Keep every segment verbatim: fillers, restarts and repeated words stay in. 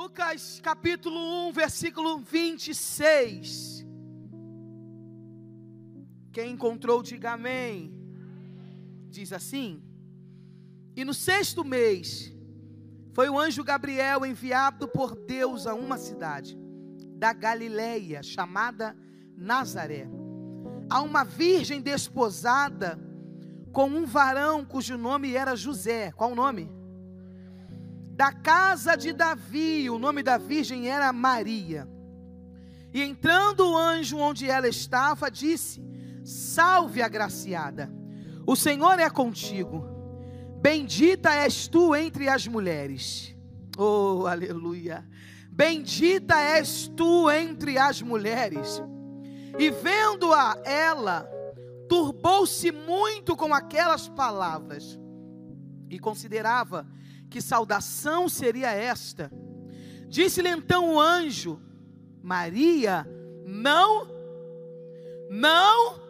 Lucas capítulo um, versículo vinte e seis. Quem encontrou, diga amém. Diz assim: e no sexto mês, foi o anjo Gabriel enviado por Deus a uma cidade da Galileia, chamada Nazaré, a uma virgem desposada com um varão cujo nome era José. Qual o nome? Da casa de Davi. O nome da virgem era Maria. E entrando o anjo onde ela estava, disse: salve, agraciada, o Senhor é contigo, bendita és tu entre as mulheres. Oh, aleluia. Bendita és tu entre as mulheres. E vendo-a ela, turbou-se muito com aquelas palavras, e considerava que saudação seria esta. Disse-lhe então o anjo: Maria, não, não,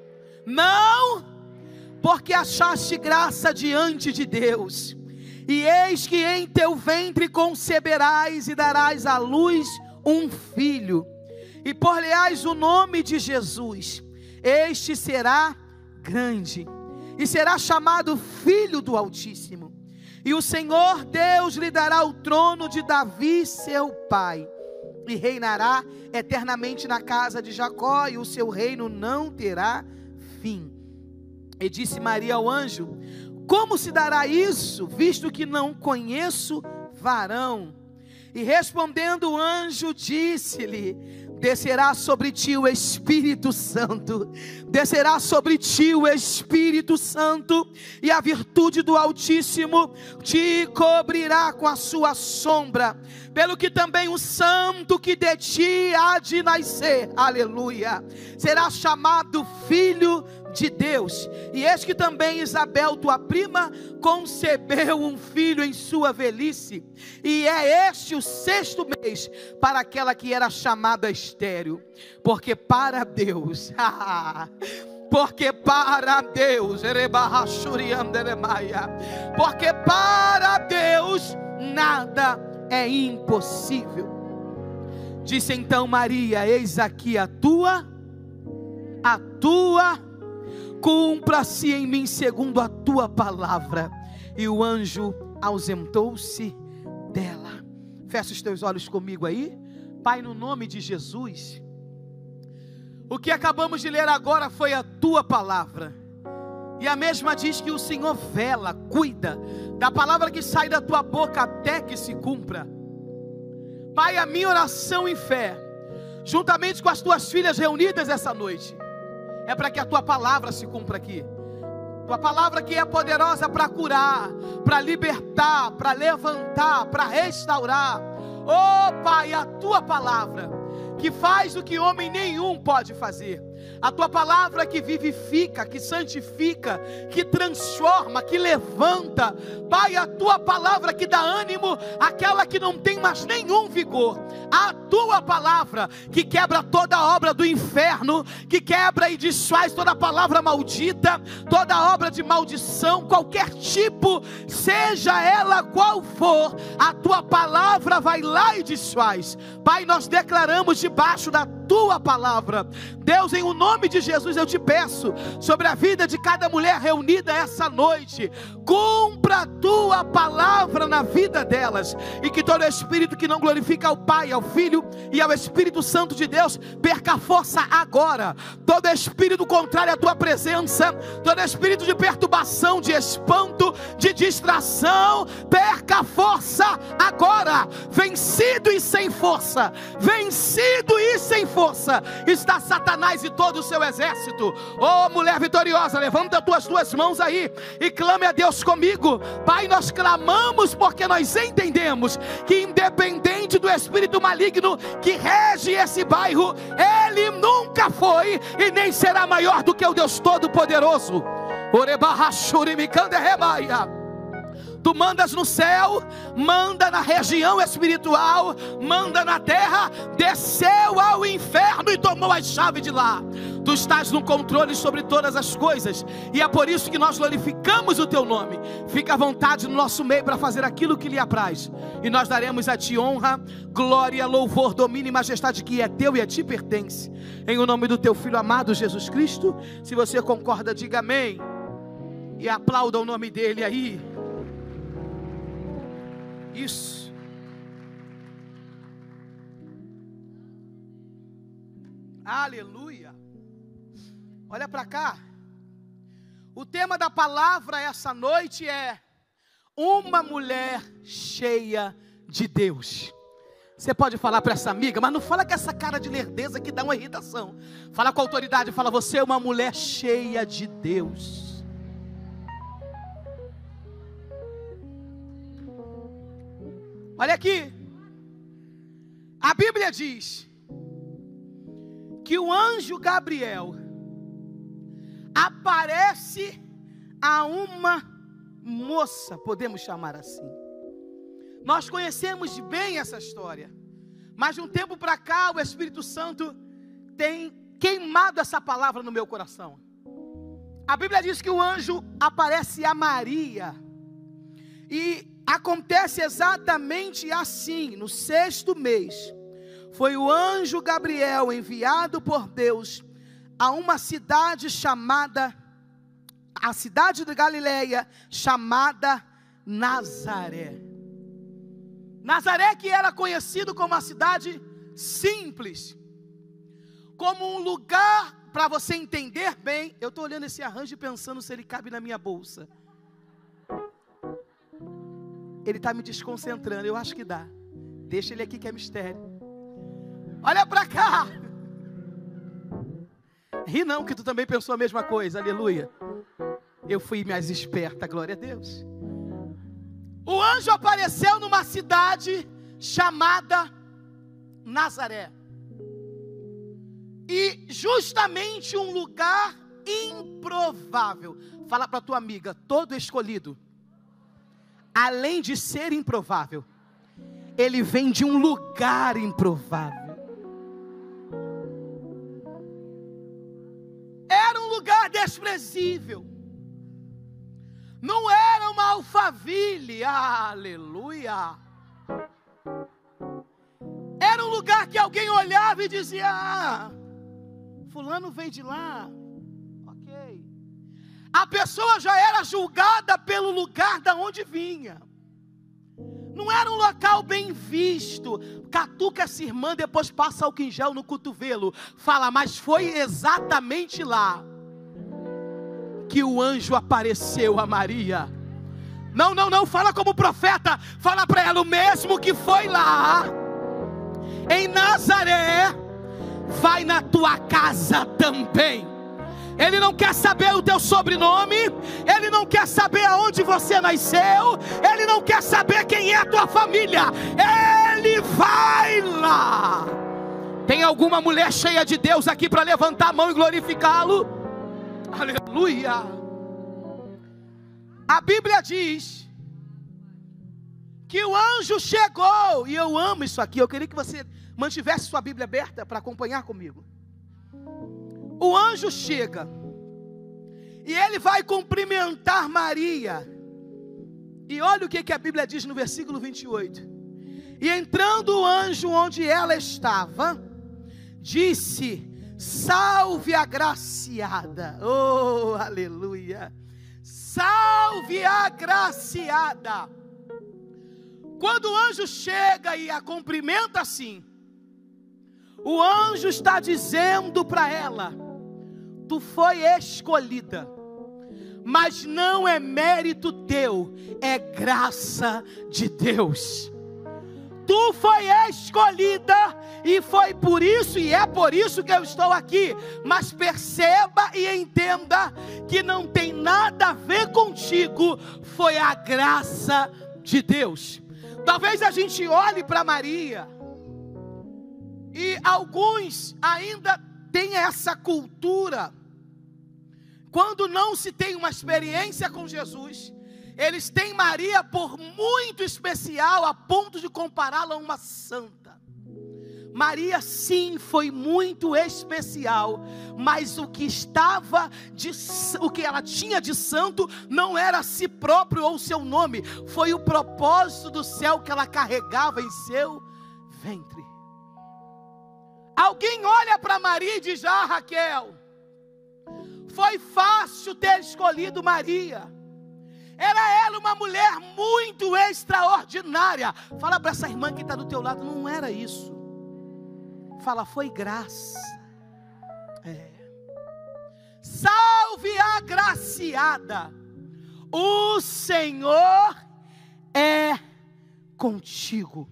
não, porque achaste graça diante de Deus, e eis que em teu ventre conceberás e darás à luz um filho, e por-lhe-ás o nome de Jesus. Este será grande, e será chamado Filho do Altíssimo. E o Senhor Deus lhe dará o trono de Davi, seu pai, e reinará eternamente na casa de Jacó, e o seu reino não terá fim. E disse Maria ao anjo: como se dará isso, visto que não conheço varão? E respondendo o anjo, disse-lhe: descerá sobre ti o Espírito Santo, descerá sobre ti o Espírito Santo, e a virtude do Altíssimo te cobrirá com a sua sombra, pelo que também o santo que de ti há de nascer, aleluia, será chamado Filho de Deus. E eis que também Isabel, tua prima, concebeu um filho em sua velhice, e é este o sexto mês para aquela que era chamada estéril, porque para Deus porque para Deus porque para Deus nada é impossível. Disse então Maria: eis aqui a tua a tua cumpra-se em mim segundo a tua palavra. E o anjo ausentou-se dela. Fecha os teus olhos comigo aí. Pai, no nome de Jesus, o que acabamos de ler agora foi a tua palavra, e a mesma diz que o Senhor vela, cuida da palavra que sai da tua boca até que se cumpra. Pai, a minha oração em fé, juntamente com as tuas filhas reunidas essa noite, é para que a tua palavra se cumpra aqui. Tua palavra que é poderosa para curar, para libertar, para levantar, para restaurar. Oh Pai, a tua palavra que faz o que homem nenhum pode fazer. A tua palavra que vivifica, que santifica, que transforma, que levanta. Pai, a tua palavra que dá ânimo àquela que não tem mais nenhum vigor. A tua palavra que quebra toda a obra do inferno, que quebra e desfaz toda palavra maldita, toda obra de maldição, qualquer tipo, seja ela qual for, a tua palavra vai lá e desfaz. Pai, nós declaramos debaixo da tua palavra, Deus, em o nome de Jesus eu te peço, sobre a vida de cada mulher reunida essa noite, cumpra a tua palavra na vida delas, e que todo espírito que não glorifica ao Pai, ao Filho e ao Espírito Santo de Deus, perca força agora. Todo espírito contrário à tua presença, todo espírito de perturbação, de espanto, de distração, perca força agora. Vencido e sem força, vencido e sem força está Satanás e todo o seu exército. Oh mulher vitoriosa, levanta as tuas duas mãos aí e clame a Deus comigo. Pai, nós clamamos porque nós entendemos que independente do espírito maligno que rege esse bairro, ele nunca foi e nem será maior do que o Deus Todo-Poderoso. Tu mandas no céu, manda na região espiritual, manda na terra, desceu ao inferno e tomou a chave de lá. Tu estás no controle sobre todas as coisas, e é por isso que nós glorificamos o Teu nome. Fica à vontade no nosso meio para fazer aquilo que lhe apraz, e nós daremos a Ti honra, glória, louvor, domínio e majestade que é Teu e a Ti pertence, em o nome do Teu Filho amado Jesus Cristo. Se você concorda, diga amém, e aplauda o nome dEle aí. Isso. Aleluia. Olha para cá. O tema da palavra essa noite é uma mulher cheia de Deus. Você pode falar para essa amiga, mas não fala com essa cara de lerdeza que dá uma irritação. Fala com autoridade, fala: você é uma mulher cheia de Deus. Olha aqui. A Bíblia diz que o anjo Gabriel aparece a uma moça, podemos chamar assim. Nós conhecemos bem essa história, mas de um tempo para cá o Espírito Santo tem queimado essa palavra no meu coração. A Bíblia diz que o anjo aparece a Maria, e acontece exatamente assim. No sexto mês, foi o anjo Gabriel enviado por Deus a uma cidade chamada, a cidade de Galileia, chamada Nazaré. Nazaré, que era conhecido como uma cidade simples, como um lugar, para você entender bem, eu estou olhando esse arranjo e pensando se ele cabe na minha bolsa. Ele está me desconcentrando, eu acho que dá. Deixa ele aqui que é mistério. Olha para cá. Ri não, que tu também pensou a mesma coisa, aleluia. Eu fui mais esperta, glória a Deus. O anjo apareceu numa cidade chamada Nazaré. E justamente um lugar improvável. Fala para tua amiga: todo escolhido, além de ser improvável, ele vem de um lugar improvável. Era um lugar desprezível. Não era uma alfaville, aleluia. Era um lugar que alguém olhava e dizia: ah, fulano vem de lá. Ok. A pessoa já era julgada pelo lugar da onde vinha. Não era um local bem visto. Catuca essa irmã, depois passa álcool em gel no cotovelo. Fala: mas foi exatamente lá que o anjo apareceu a Maria. Não, não, não, fala como profeta. Fala para ela: o mesmo que foi lá em Nazaré, vai na tua casa também. Ele não quer saber o teu sobrenome, ele não quer saber aonde você nasceu, ele não quer saber quem é a tua família, ele vai lá. Tem alguma mulher cheia de Deus aqui para levantar a mão e glorificá-lo? Aleluia. A Bíblia diz que o anjo chegou, e eu amo isso aqui, eu queria que você mantivesse sua Bíblia aberta para acompanhar comigo. O anjo chega, e ele vai cumprimentar Maria, e olha o que, que a Bíblia diz no versículo vinte e oito. E entrando o anjo onde ela estava, disse: salve agraciada. Oh, aleluia. Salve agraciada. Quando o anjo chega e a cumprimenta assim, o anjo está dizendo para ela: tu foi escolhida, mas não é mérito teu, é graça de Deus. Tu foi escolhida, e foi por isso, e é por isso que eu estou aqui. Mas perceba e entenda que não tem nada a ver contigo, foi a graça de Deus. Talvez a gente olhe para Maria, e alguns ainda têm essa cultura, quando não se tem uma experiência com Jesus, eles têm Maria por muito especial, a ponto de compará-la a uma santa. Maria sim foi muito especial, mas o que estava de, o que ela tinha de santo não era si próprio ou seu nome, foi o propósito do céu que ela carregava em seu ventre. Alguém olha para Maria e diz: ah, Raquel, foi fácil ter escolhido Maria, era ela uma mulher muito extraordinária. Fala para essa irmã que está do teu lado: não era isso. Fala: foi graça. É. Salve a agraciada, o Senhor é contigo.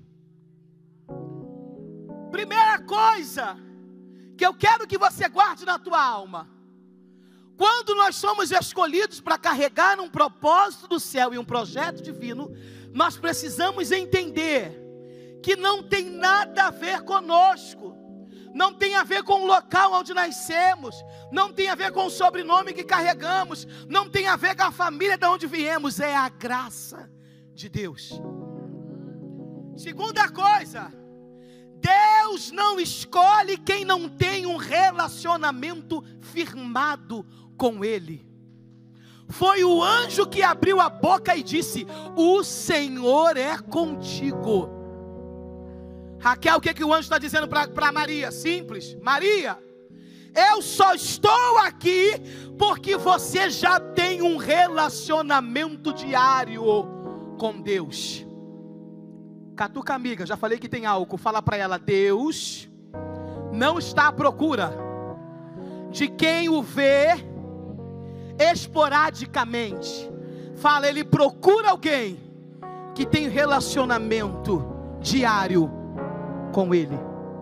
Primeira coisa que eu quero que você guarde na tua alma: quando nós somos escolhidos para carregar um propósito do céu e um projeto divino, nós precisamos entender que não tem nada a ver conosco, não tem a ver com o local onde nascemos, não tem a ver com o sobrenome que carregamos, não tem a ver com a família de onde viemos, é a graça de Deus. Segunda coisa, Deus não escolhe quem não tem um relacionamento firmado com Ele. Foi o anjo que abriu a boca e disse: o Senhor é contigo. Raquel, o que, que o anjo está dizendo para Maria? Simples: Maria, eu só estou aqui porque você já tem um relacionamento diário com Deus. Catuca amiga, já falei que tem álcool. Fala para ela: Deus não está à procura de quem o vê esporadicamente. Fala: Ele procura alguém que tem relacionamento diário com Ele.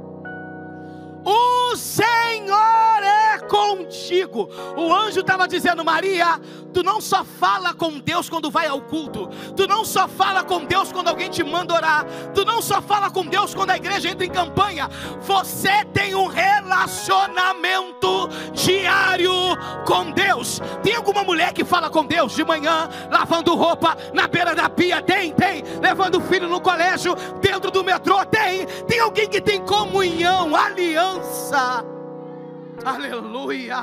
O Senhor é contigo. O anjo estava dizendo: Maria, tu não só fala com Deus quando vai ao culto, tu não só fala com Deus quando alguém te manda orar, tu não só fala com Deus quando a igreja entra em campanha, você tem um relacionamento diário com Deus. Tem alguma mulher que fala com Deus de manhã, lavando roupa na beira da pia? Tem, tem. Levando o filho no colégio, dentro do metrô? Tem. Tem alguém que tem comunhão, aliança. Aleluia.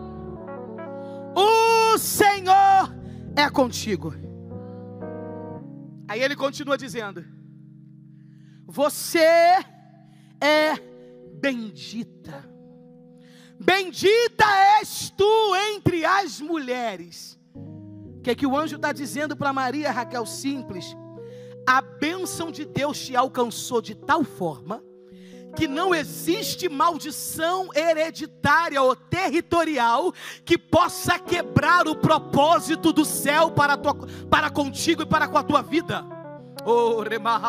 O Senhor é contigo. Aí ele continua dizendo: você é bendita. Bendita és tu entre as mulheres. O que é que o anjo está dizendo para Maria, Raquel? Simples: a bênção de Deus te alcançou de tal forma que não existe maldição hereditária ou territorial que possa quebrar o propósito do céu para, tua, para contigo e para com a tua vida. Oh,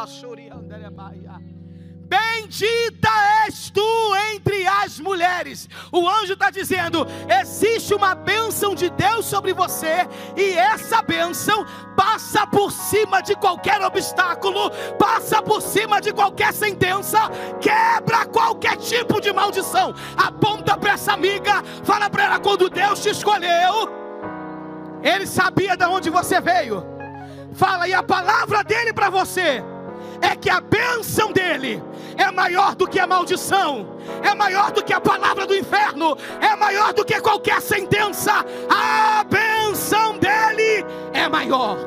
bendita és tu entre as mulheres. O anjo está dizendo: existe uma bênção de Deus sobre você, e essa bênção passa por cima de qualquer obstáculo, passa por cima de qualquer sentença, quebra qualquer tipo de maldição. Aponta para essa amiga, fala para ela: quando Deus te escolheu, Ele sabia de onde você veio. Fala: e a palavra dele para você é que a bênção dele é maior do que a maldição, é maior do que a palavra do inferno, é maior do que qualquer sentença. A bênção dele é maior.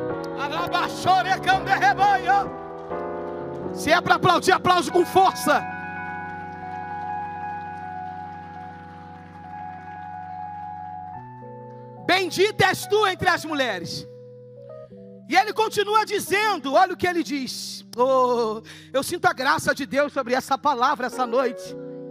Se é para aplaudir, aplaude com força. Bendita és tu entre as mulheres. E ele continua dizendo, olha o que ele diz. Oh, eu sinto a graça de Deus sobre essa palavra essa noite.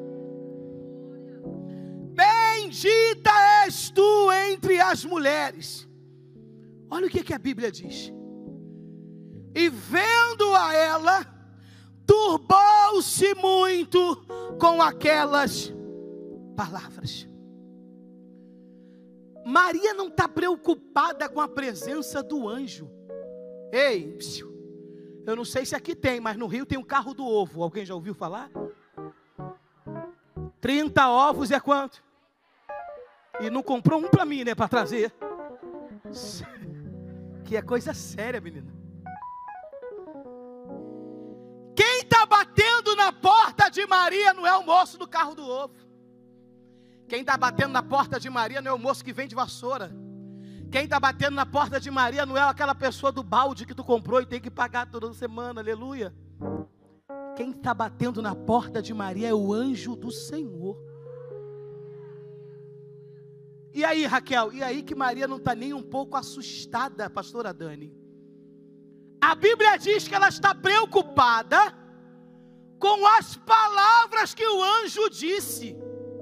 Bendita és tu entre as mulheres. Olha o que, que a Bíblia diz. E vendo a ela, turbou-se muito com aquelas palavras. Maria não está preocupada com a presença do anjo. Ei, eu não sei se aqui tem, mas no Rio tem um carro do ovo. Alguém já ouviu falar? trinta ovos é quanto? E não comprou um para mim, né, para trazer. Que é coisa séria, menina. Quem está batendo na porta Maria não é o moço do carro do ovo. Quem está batendo na porta de Maria não é o moço que vende vassoura. Quem está batendo na porta de Maria não é aquela pessoa do balde que tu comprou e tem que pagar toda semana, aleluia. Quem está batendo na porta de Maria é o anjo do Senhor. E aí, Raquel, e aí que Maria não está nem um pouco assustada, pastora Dani? A Bíblia diz que ela está preocupada com as palavras que o anjo disse.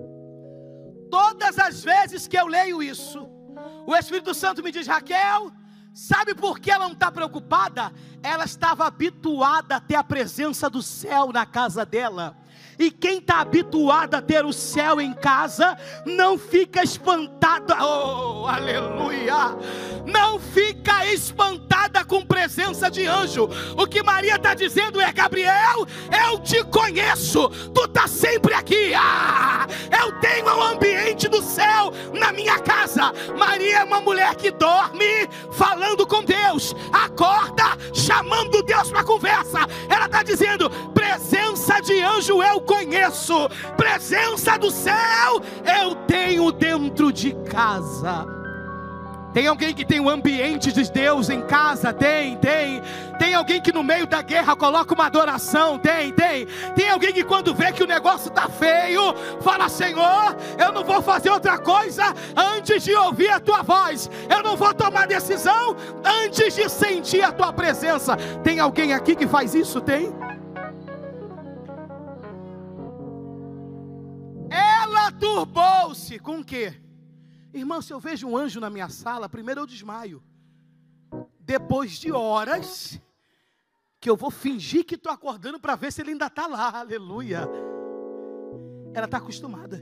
Todas as vezes que eu leio isso, o Espírito Santo me diz: Raquel, sabe por que ela não está preocupada? Ela estava habituada a ter a presença do céu na casa dela. E quem está habituado a ter o céu em casa, não fica espantada, oh, aleluia, não fica espantada com presença de anjo. O que Maria está dizendo é: Gabriel, eu te conheço, tu está sempre aqui, ah, eu tenho um ambiente do céu na minha casa. Maria é uma mulher que dorme falando com Deus, acorda chamando Deus para conversa. Ela está dizendo: presença de anjo eu conheço, presença do céu eu tenho dentro de casa. Tem alguém que tem o ambiente de Deus em casa? Tem, tem. Tem alguém que no meio da guerra coloca uma adoração? Tem, tem. Tem alguém que quando vê que o negócio está feio, fala: Senhor, eu não vou fazer outra coisa antes de ouvir a tua voz. Eu não vou tomar decisão antes de sentir a tua presença. Tem alguém aqui que faz isso? Tem? Ela turbou-se com o quê? Irmão, se eu vejo um anjo na minha sala, primeiro eu desmaio. Depois de horas, que eu vou fingir que estou acordando para ver se ele ainda está lá, aleluia. Ela está acostumada.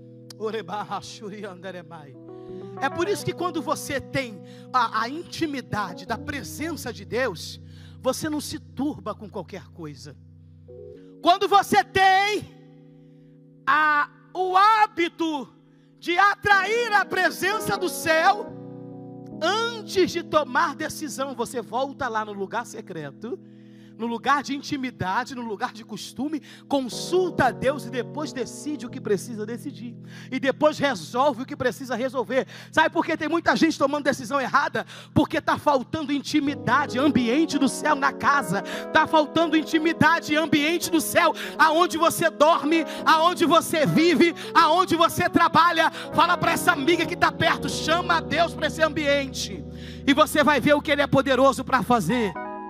É por isso que quando você tem a, a intimidade da presença de Deus, você não se turba com qualquer coisa. Quando você tem a, o hábito de atrair a presença do céu, antes de tomar decisão, você volta lá no lugar secreto, no lugar de intimidade, no lugar de costume, consulta a Deus e depois decide o que precisa decidir, e depois resolve o que precisa resolver. Sabe por que tem muita gente tomando decisão errada? Porque está faltando intimidade, ambiente do céu na casa, está faltando intimidade, ambiente do céu, aonde você dorme, aonde você vive, aonde você trabalha. Fala para essa amiga que está perto, chama a Deus para esse ambiente, e você vai ver o que Ele é poderoso para fazer.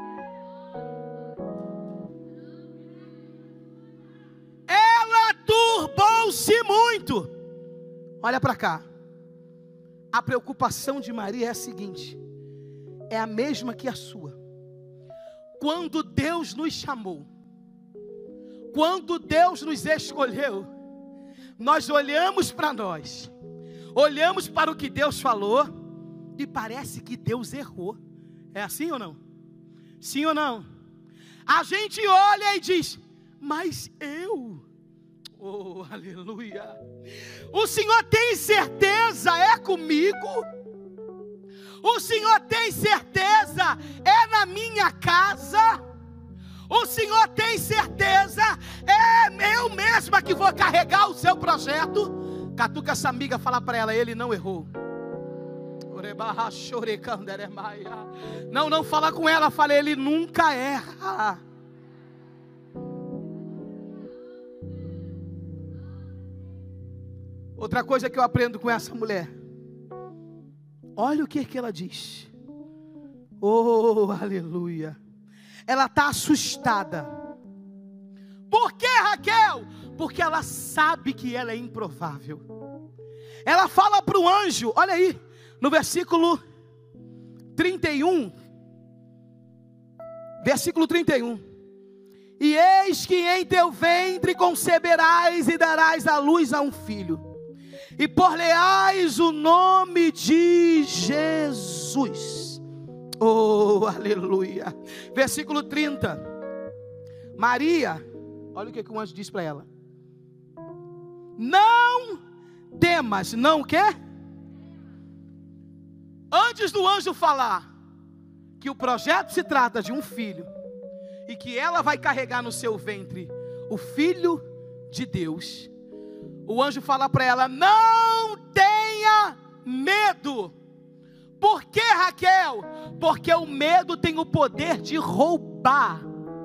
Turbou-se muito. Olha para cá. A preocupação de Maria é a seguinte: é a mesma que a sua. Quando Deus nos chamou, quando Deus nos escolheu, nós olhamos para nós, olhamos para o que Deus falou, e parece que Deus errou. É assim ou não? Sim ou não? A gente olha e diz: mas eu... Oh, aleluia. O Senhor tem certeza é comigo? O Senhor tem certeza é na minha casa? O Senhor tem certeza é eu mesma que vou carregar o seu projeto? Catuca essa amiga, fala para ela: ele não errou. Não, não fala com ela, fala: ele nunca erra. Outra coisa que eu aprendo com essa mulher, olha o que, que ela diz. Oh, aleluia. Ela está assustada. Por que, Raquel? Porque ela sabe que ela é improvável. Ela fala para o anjo, olha aí, no versículo trinta e um. Versículo trinta e um. E eis que em teu ventre conceberás e darás à luz a um filho, e por-lhe-ás o nome de Jesus. Oh, aleluia. Versículo trinta. Maria, olha o que, que o anjo diz para ela: não temas, não o quê? Antes do anjo falar que o projeto se trata de um filho, e que ela vai carregar no seu ventre o filho de Deus, o anjo fala para ela: não tenha medo. Por que, Raquel? Porque o medo tem o poder de roubar.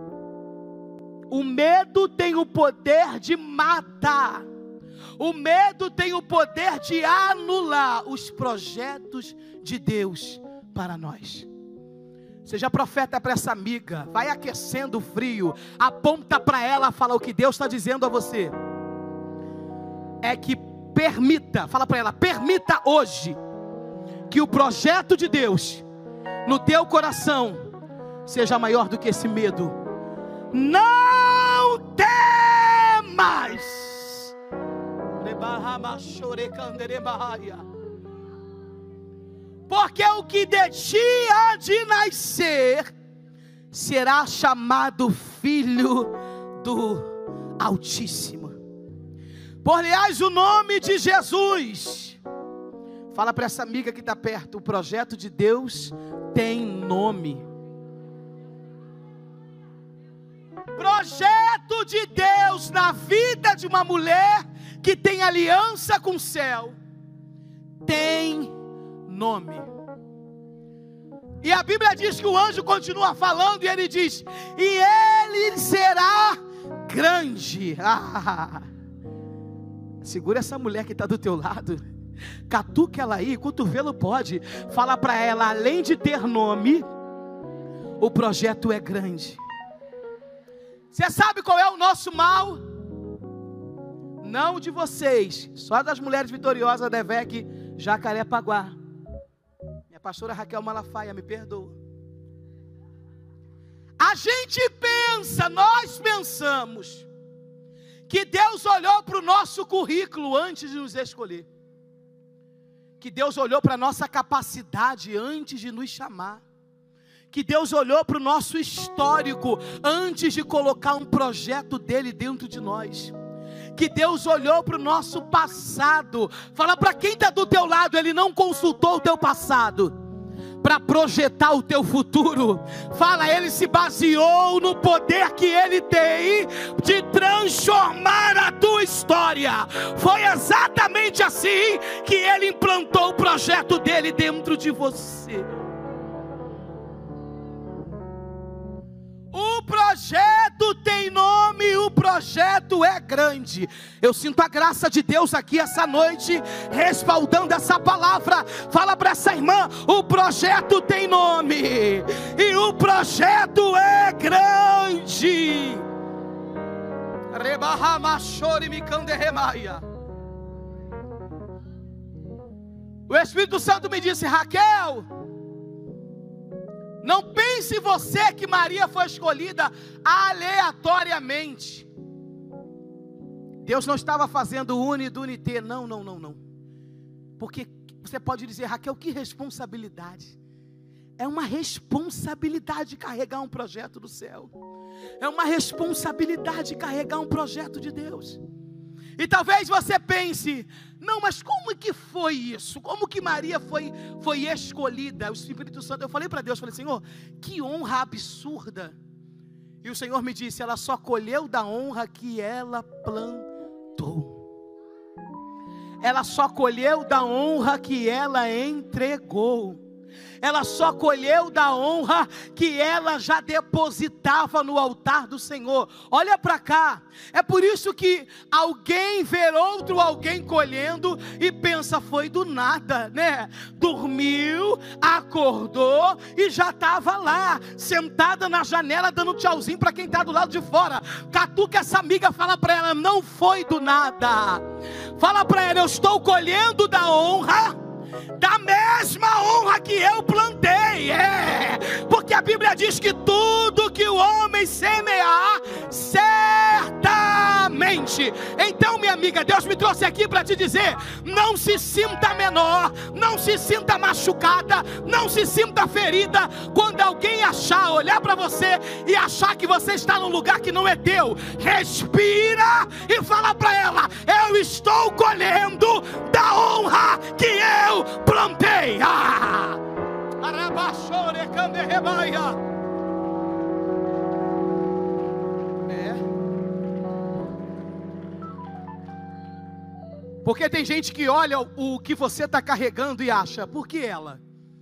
O medo tem o poder de matar. O medo tem o poder de anular os projetos de Deus para nós. Seja profeta para essa amiga, vai aquecendo o frio, aponta para ela, fala o que Deus está dizendo a você. É que permita, fala para ela, permita hoje que o projeto de Deus no teu coração seja maior do que esse medo. Não temas. Porque o que de ti há de nascer será chamado Filho do Altíssimo. Por-lhe-ás o nome de Jesus. Fala para essa amiga que está perto: o projeto de Deus tem nome. Projeto de Deus na vida de uma mulher que tem aliança com o céu tem nome. E a Bíblia diz que o anjo continua falando e ele diz: e ele será grande. Ah, segura essa mulher que está do teu lado, catuca ela aí, cotovelo pode. Fala para ela: além de ter nome, o projeto é grande. Você sabe qual é o nosso mal? Não de vocês, só das mulheres vitoriosas da E V E C Jacarepaguá. Minha pastora Raquel Malafaia, me perdoa. A gente pensa, nós pensamos que Deus olhou para o nosso currículo antes de nos escolher, que Deus olhou para a nossa capacidade antes de nos chamar, que Deus olhou para o nosso histórico antes de colocar um projeto dele dentro de nós, que Deus olhou para o nosso passado. Fala para quem está do teu lado: ele não consultou o teu passado para projetar o teu futuro. Fala: ele se baseou no poder que ele tem de transformar a tua história. Foi exatamente assim que ele implantou o projeto dele dentro de você. O projeto tem nome, o projeto é grande. Eu sinto a graça de Deus aqui essa noite, respaldando essa palavra. Fala para essa irmã: o projeto tem nome, e o projeto é grande. O Espírito Santo me disse: Raquel, não pense você que Maria foi escolhida aleatoriamente. Deus não estava fazendo uni, dunité. Não, não, não, não. Porque você pode dizer: Raquel, que responsabilidade. É uma responsabilidade carregar um projeto do céu. É uma responsabilidade carregar um projeto de Deus. E talvez você pense: não, mas como que foi isso? Como que Maria foi, foi escolhida? O Espírito Santo, eu falei para Deus, falei: Senhor, que honra absurda. E o Senhor me disse: ela só colheu da honra que ela plantou. Ela só colheu da honra que ela entregou. Ela só colheu da honra que ela já depositava no altar do Senhor. Olha para cá. É por isso que alguém vê outro alguém colhendo e pensa: foi do nada, né? Dormiu, acordou e já estava lá, sentada na janela dando tchauzinho para quem está do lado de fora. Catuca essa amiga, fala para ela: não foi do nada. Fala para ela: eu estou colhendo da honra, da mesma honra que eu plantei. É, porque a Bíblia diz que tudo que o homem semear, certamente. Então, minha amiga, Deus me trouxe aqui para te dizer: não se sinta menor, não se sinta machucada, não se sinta ferida quando alguém achar, olhar para você e achar que você está num lugar que não é teu. Respira e fala para ela: eu estou colhendo da honra que eu plantei. Ah! É. Porque tem gente que olha o que você está carregando e acha, por que ela?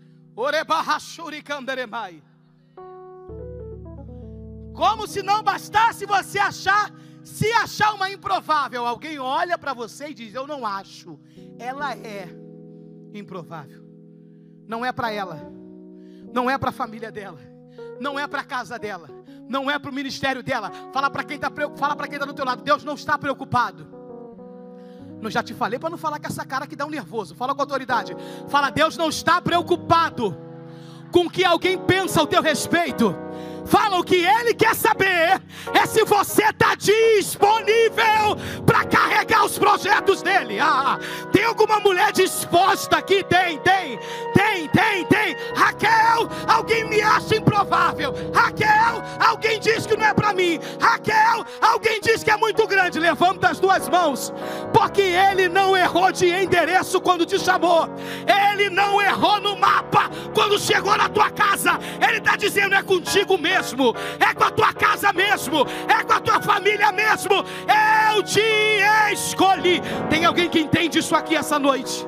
Como se não bastasse você achar, se achar uma improvável, alguém olha para você e diz, eu não acho, ela é improvável. Não é para ela, não é para a família dela, não é para a casa dela, não é para o ministério dela. Fala para quem está fala para quem está do teu lado, Deus não está preocupado. Não já te falei para não falar com essa cara que dá um nervoso. Fala com autoridade. Fala, Deus não está preocupado com o que alguém pensa ao teu respeito. Fala, o que Ele quer saber é se você está disponível para carregar os projetos dEle. Ah, tem alguma mulher disposta aqui? Tem, tem, tem, tem, tem. Raquel, alguém me acha improvável. Raquel, alguém diz que não é para mim. Raquel, alguém diz que é muito grande. Levanta as duas mãos, porque Ele não errou de endereço quando te chamou. Ele não errou no mapa quando chegou na tua casa. Ele está dizendo, é contigo mesmo. É com a tua casa mesmo, é com a tua família mesmo. Eu te escolhi. Tem alguém que entende isso aqui essa noite?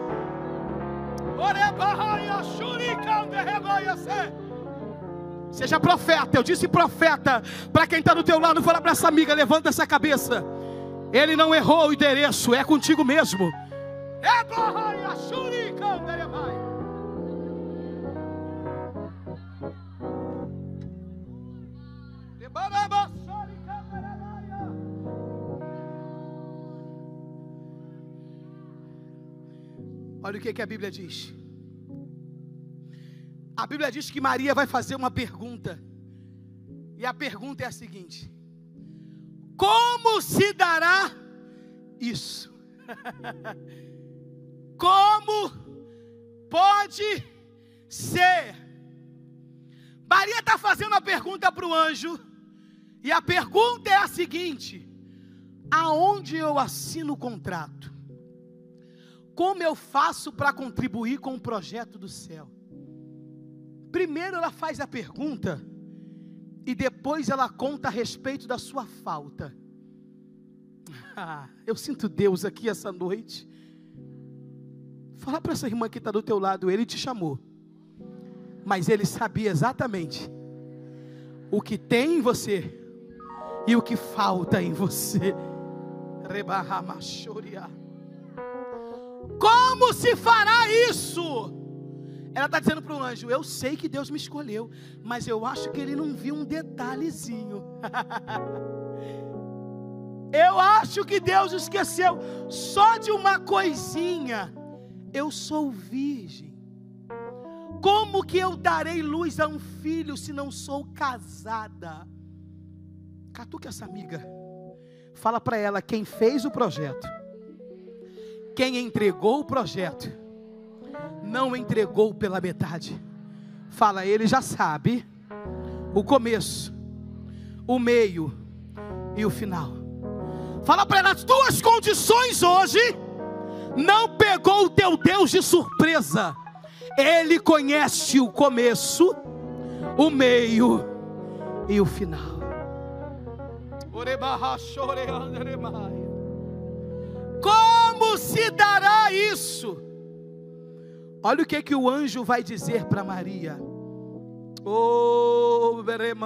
Seja profeta. Eu disse profeta para quem está do teu lado. Fala para essa amiga, levanta essa cabeça. Ele não errou o endereço, é contigo mesmo. Olha o que, que a Bíblia diz. A Bíblia diz que Maria vai fazer uma pergunta. E a pergunta é a seguinte: como se dará isso? Como pode ser? Maria está fazendo a pergunta para o anjo. E a pergunta é a seguinte: aonde eu assino o contrato? Como eu faço para contribuir com o projeto do céu? Primeiro ela faz a pergunta e depois ela conta a respeito da sua falta. Ah, eu sinto Deus aqui essa noite. Fala para essa irmã que está do teu lado, Ele te chamou, mas Ele sabia exatamente o que tem em você e o que falta em você. Como se fará isso? Ela está dizendo para o anjo, eu sei que Deus me escolheu, mas eu acho que Ele não viu um detalhezinho. Eu acho que Deus esqueceu só de uma coisinha. Eu sou virgem. Como que eu darei luz a um filho se não sou casada? Catuca essa amiga. Fala para ela, quem fez o projeto, quem entregou o projeto, não entregou pela metade. Fala, Ele já sabe o começo, o meio e o final. Fala para ela, as tuas condições hoje não pegou o teu Deus de surpresa. Ele conhece o começo, o meio e o final. Como se dará isso? Olha o que, que o anjo vai dizer para Maria. Oh,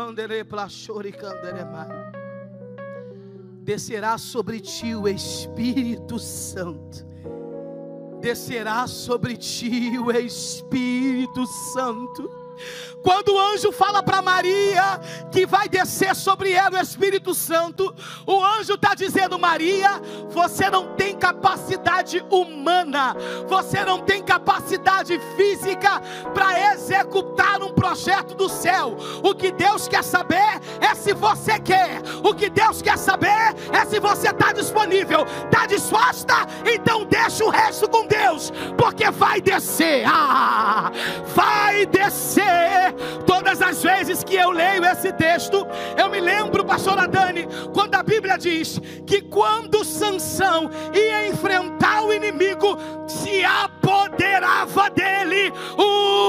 descerá sobre ti o Espírito Santo. Descerá sobre ti o Espírito Santo. Quando o anjo fala para Maria que vai descer sobre ela o Espírito Santo, o anjo está dizendo, Maria, você não tem capacidade humana, você não tem capacidade física para executar um projeto do céu. O que Deus quer saber é se você quer. O que Deus quer saber é se você está disponível. Está disposta? Então deixa o resto com Deus, porque vai descer. Ah, vai descer. Todas as vezes que eu leio esse texto, eu me lembro, pastora Dani, quando a Bíblia diz que quando Sansão ia enfrentar o inimigo, se apoderava dele o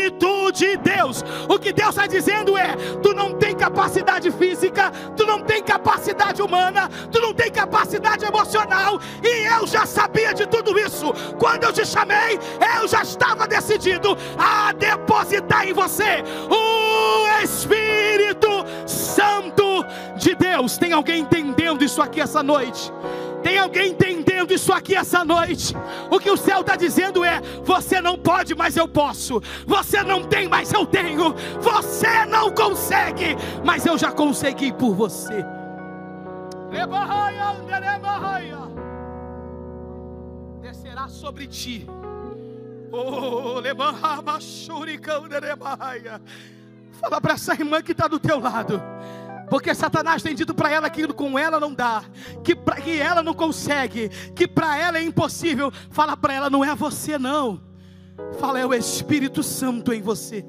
Espírito de Deus. O que Deus está dizendo é, tu não tem capacidade física, tu não tem capacidade humana, tu não tem capacidade emocional, e eu já sabia de tudo isso. Quando eu te chamei, eu já estava decidido a depositar em você o Espírito Santo de Deus. Tem alguém entendendo isso aqui essa noite? Tem alguém entendendo isso aqui essa noite? O que o céu está dizendo é: você não pode, mas eu posso. Você não tem, mas eu tenho. Você não consegue, mas eu já consegui por você. Descerá sobre ti. Oh, fala para essa irmã que está do teu lado. Porque Satanás tem dito para ela que com ela não dá, que, pra, que ela não consegue, que para ela é impossível. Fala para ela: não é você não. Fala: é o Espírito Santo em você.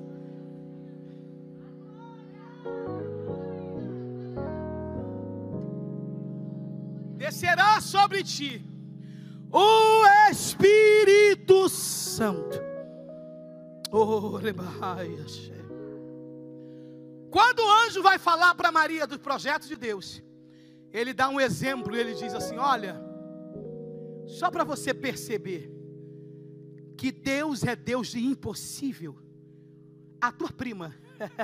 Descerá sobre ti o Espírito Santo. Oh, rebaias. Quando o anjo vai falar para Maria dos projetos de Deus, ele dá um exemplo, ele diz assim: olha, só para você perceber que Deus é Deus de impossível, a tua prima,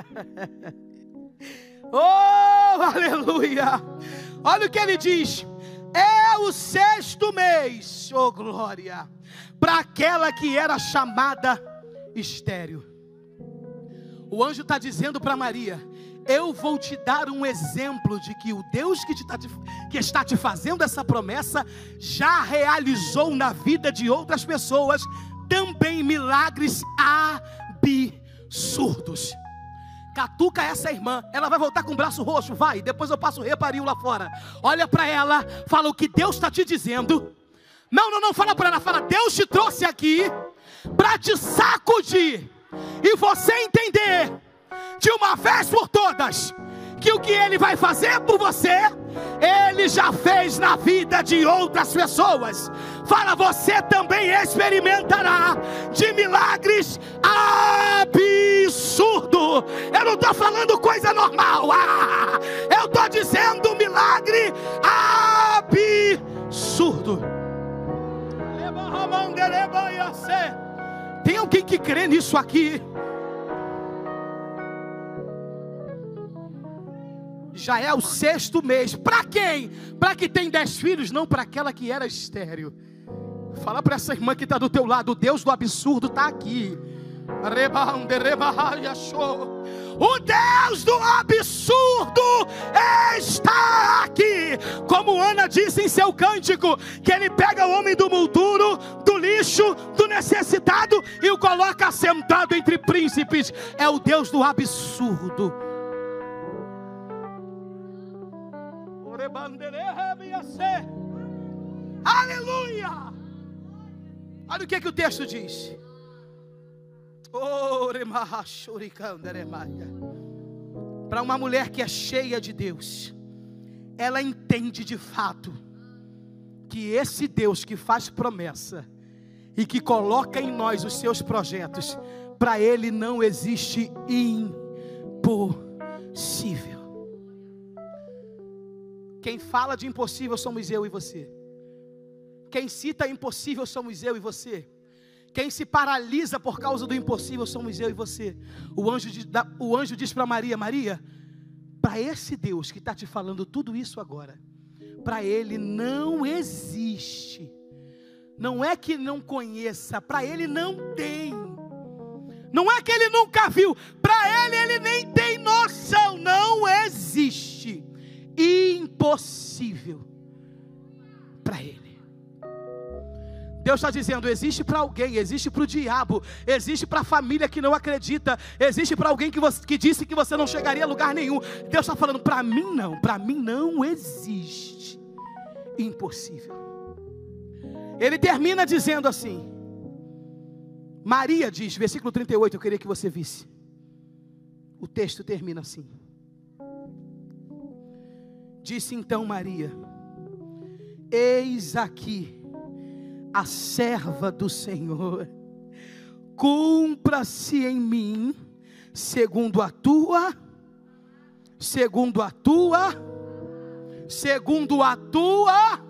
oh, aleluia, olha o que ele diz: é o sexto mês, oh glória, para aquela que era chamada estéril. O anjo está dizendo para Maria: eu vou te dar um exemplo de que o Deus que, te tá te, que está te fazendo essa promessa já realizou na vida de outras pessoas também milagres absurdos. Catuca essa irmã, ela vai voltar com o braço roxo, vai, depois eu passo o reparinho lá fora. Olha para ela, fala o que Deus está te dizendo. Não, não, não, fala para ela, fala: Deus te trouxe aqui para te sacudir e você entender de uma vez por todas que o que Ele vai fazer por você, Ele já fez na vida de outras pessoas. Fala: você também experimentará de milagres absurdos. Eu não estou falando coisa normal, ah, eu estou dizendo milagre absurdo. Tem alguém que crê nisso aqui? Já é o sexto mês. Para quem? Para que tem dez filhos, não para aquela que era estéril. Fala para essa irmã que está do teu lado: o Deus do absurdo está aqui. O Deus do absurdo está aqui. Como Ana disse em seu cântico, que Ele pega o homem do monturo, do lixo, do necessitado e o coloca sentado entre príncipes. É o Deus do absurdo. Aleluia. Olha o que, é que o texto diz. Para uma mulher que é cheia de Deus, ela entende de fato que esse Deus que faz promessa e que coloca em nós os seus projetos, para Ele não existe impossível. Quem fala de impossível somos eu e você. Quem cita impossível somos eu e você. Quem se paralisa por causa do impossível somos eu e você. O anjo, diz, o anjo diz para Maria: Maria, para esse Deus que está te falando tudo isso agora, para Ele não existe. Não é que não conheça, para Ele não tem. Não é que Ele nunca viu, para Ele Ele nem tem noção. Não existe impossível para Ele. Deus está dizendo: existe para alguém, existe para o diabo, existe para a família que não acredita, existe para alguém que, você, que disse que você não chegaria a lugar nenhum. Deus está falando: para mim não, para mim não existe impossível. Ele termina dizendo assim, Maria diz, versículo trinta e oito, eu queria que você visse. O texto termina assim: disse então Maria: eis aqui a serva do Senhor, cumpra-se em mim segundo a tua, segundo a tua, segundo a tua.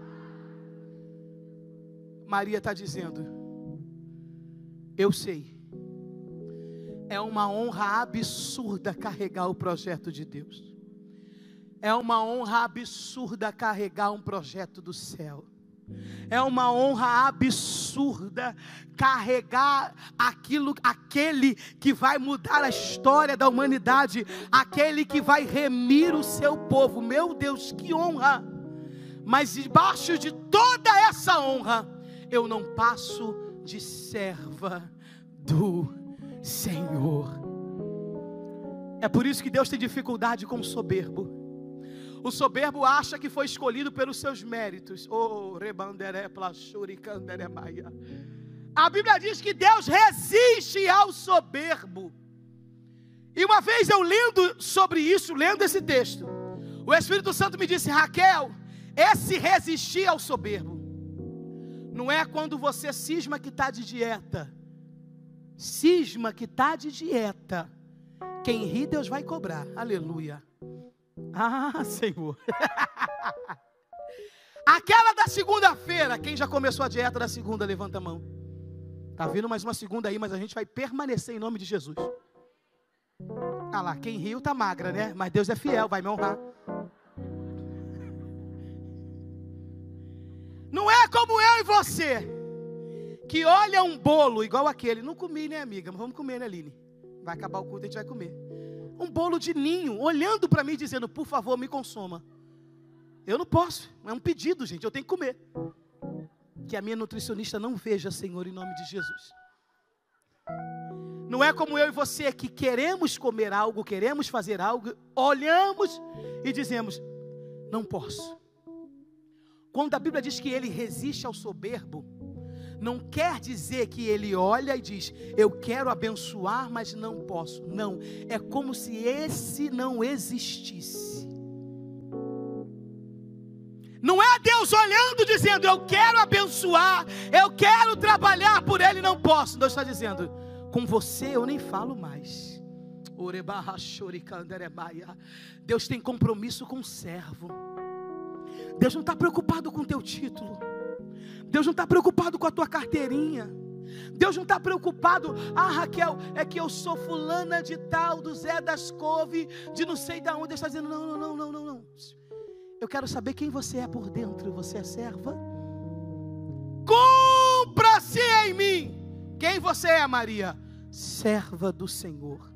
Maria está dizendo: eu sei, é uma honra absurda carregar o projeto de Deus. É uma honra absurda carregar um projeto do céu. É uma honra absurda carregar aquilo, aquele que vai mudar a história da humanidade, aquele que vai remir o seu povo. Meu Deus, que honra! Mas debaixo de toda essa honra, eu não passo de serva do Senhor. É por isso que Deus tem dificuldade com o soberbo. O soberbo acha que foi escolhido pelos seus méritos. Oh, rebanderé, plachuri, canderé, maia. A Bíblia diz que Deus resiste ao soberbo. E uma vez eu lendo sobre isso, lendo esse texto, o Espírito Santo me disse: Raquel, esse resistir ao soberbo não é quando você cisma que está de dieta. Cisma que está de dieta. Quem ri, Deus vai cobrar. Aleluia. Ah, Senhor. Aquela da segunda-feira. Quem já começou a dieta da segunda, levanta a mão. Está vindo mais uma segunda aí, mas a gente vai permanecer em nome de Jesus. Ah lá, quem riu está magra, né? Mas Deus é fiel, vai me honrar. Não é como eu e você, que olha um bolo igual aquele. Não comi, né, amiga? Mas vamos comer, né, Aline? Vai acabar o culto e a gente vai comer. Um bolo de ninho, olhando para mim dizendo: por favor, me consoma. Eu não posso, é um pedido, gente, eu tenho que comer. Que a minha nutricionista não veja, Senhor, em nome de Jesus. Não é como eu e você, que queremos comer algo, queremos fazer algo, olhamos e dizemos: não posso. Quando a Bíblia diz que ele resiste ao soberbo, não quer dizer que ele olha e diz: eu quero abençoar, mas não posso. Não, é como se esse não existisse. Não é Deus olhando dizendo: eu quero abençoar, eu quero trabalhar por ele, não posso. Deus está dizendo: com você eu nem falo mais. Deus tem compromisso com o servo. Deus não está preocupado com o teu título. Deus não está preocupado com a tua carteirinha. Deus não está preocupado: ah, Raquel, é que eu sou fulana de tal, do Zé das Couve, de não sei de onde. Deus está dizendo: não, não, não, não, não, não. Eu quero saber quem você é por dentro. Você é serva? Cumpra-se em mim. Quem você é, Maria? Serva do Senhor.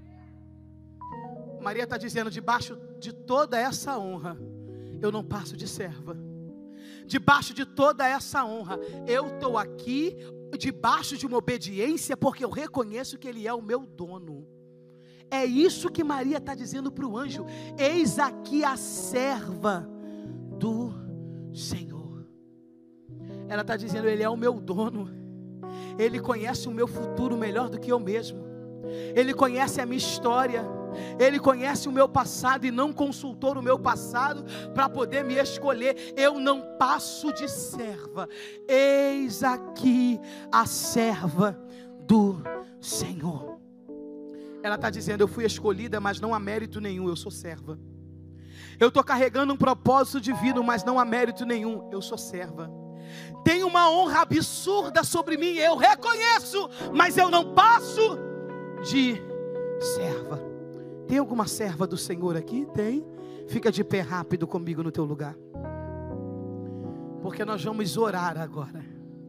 Maria está dizendo: debaixo de toda essa honra, eu não passo de serva. Debaixo de toda essa honra, eu estou aqui debaixo de uma obediência, porque eu reconheço que Ele é o meu dono. É isso que Maria está dizendo para o anjo: eis aqui a serva do Senhor. Ela está dizendo: Ele é o meu dono. Ele conhece o meu futuro melhor do que eu mesmo. Ele conhece a minha história. Ele conhece o meu passado e não consultou o meu passado para poder me escolher. Eu não passo de serva. Eis aqui a serva do Senhor. Ela está dizendo: eu fui escolhida, mas não há mérito nenhum, eu sou serva. Eu estou carregando um propósito divino, mas não há mérito nenhum, eu sou serva. Tem uma honra absurda sobre mim, eu reconheço, mas eu não passo de serva. Tem alguma serva do Senhor aqui? Tem? Fica de pé rápido comigo no teu lugar, porque nós vamos orar agora.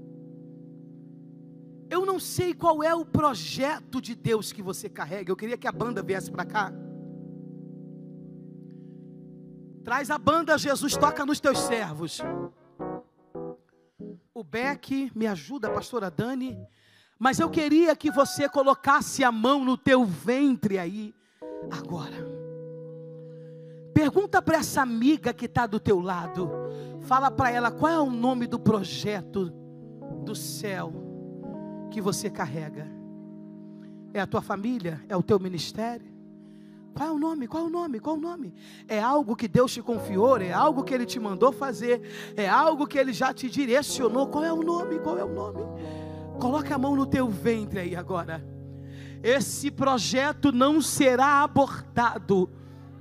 Eu não sei qual é o projeto de Deus que você carrega. Eu queria que a banda viesse para cá. Traz a banda, Jesus, toca nos teus servos. O Beck, me ajuda, a pastora Dani. Mas eu queria que você colocasse a mão no teu ventre aí, agora. Pergunta para essa amiga que está do teu lado. Fala para ela qual é o nome do projeto do céu que você carrega. É a tua família? É o teu ministério? Qual é o nome? Qual é o nome? Qual é o nome? É algo que Deus te confiou? É algo que Ele te mandou fazer? É algo que Ele já te direcionou? Qual é o nome? Qual é o nome? Coloca a mão no teu ventre aí agora. Esse projeto não será abortado.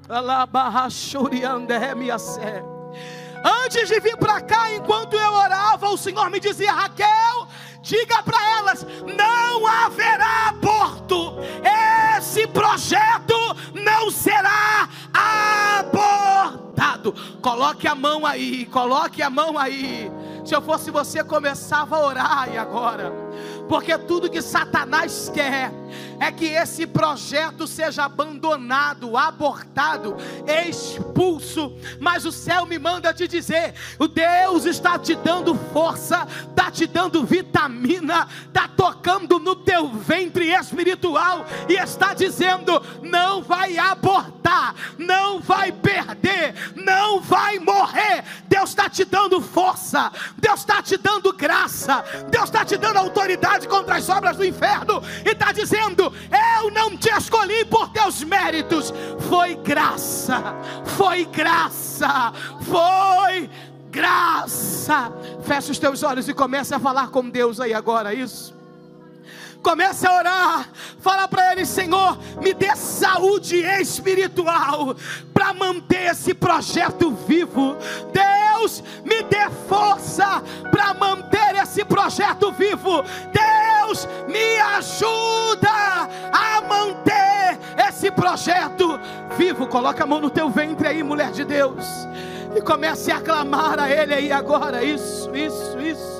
Antes de vir para cá, enquanto eu orava, o Senhor me dizia: Raquel, diga para elas, não haverá aborto. Esse projeto não será abortado. Coloque a mão aí, coloque a mão aí. Se eu fosse você, começava a orar e agora, porque tudo que Satanás quer é que esse projeto seja abandonado, abortado, expulso. Mas o céu me manda te dizer: o Deus está te dando força, está te dando vitamina, está tocando no teu ventre espiritual e está dizendo: não vai abortar, não vai perder, não vai morrer. Deus está te dando força, Deus está te dando graça, Deus está te dando autoridade contra as obras do inferno e está dizendo: eu não te escolhi por teus méritos, foi graça, foi graça, foi graça. Fecha os teus olhos e comece a falar com Deus aí agora, isso. Comece a orar, fala para Ele: Senhor, me dê saúde espiritual para manter esse projeto vivo. Deus, me dê força para manter esse projeto vivo. Deus, me ajuda a manter esse projeto vivo. Coloca a mão no teu ventre aí, mulher de Deus, e comece a clamar a Ele aí agora. Isso, isso, isso.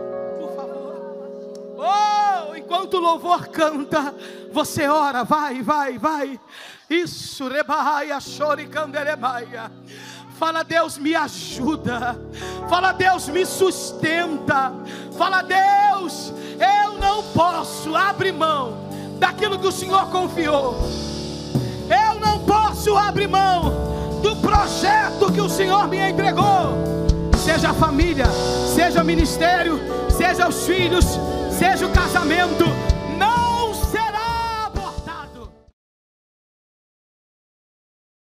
Oh, enquanto o louvor canta, você ora, vai, vai, vai. Isso, rebaia, chore, canderebaia. Fala: Deus, me ajuda. Fala: Deus, me sustenta. Fala: Deus, eu não posso abrir mão daquilo que o Senhor confiou. Eu não posso abrir mão do projeto que o Senhor me entregou. Seja a família, seja o ministério, seja os filhos, seja o casamento,